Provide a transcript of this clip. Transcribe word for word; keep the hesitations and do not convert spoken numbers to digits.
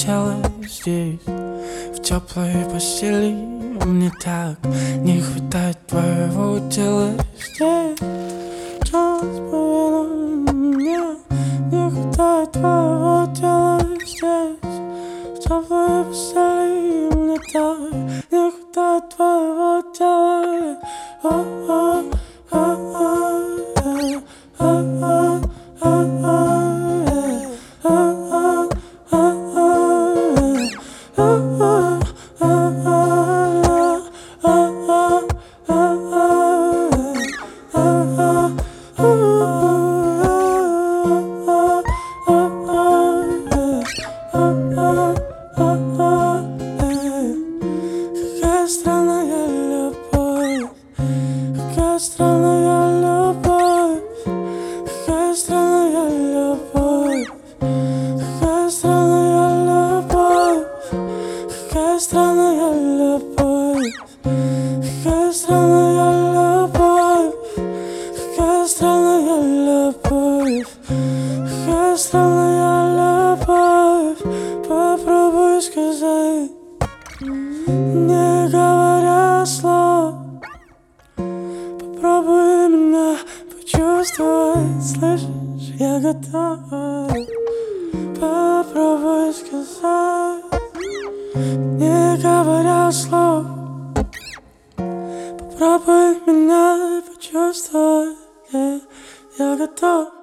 тело здесь, в теплой постели. Мне так не хватает твоего тела здесь. Час поверну, мне не хватает твоего тела здесь, в теплой постели. Мне так не хватает твоего тела. О-о, о-о, э, о-о, о-о. Какая странная любовь, какая странная любовь, какая странная любовь, какая странная любовь, какая странная любовь, какая странная любовь, какая странная любовь, какая странная любовь. Попробуй сказать, не говоря слов, попробуй меня почувствовать. Слышишь, я готов. Попробуй сказать, не говоря слов, попробуй меня почувствовать. Я готов.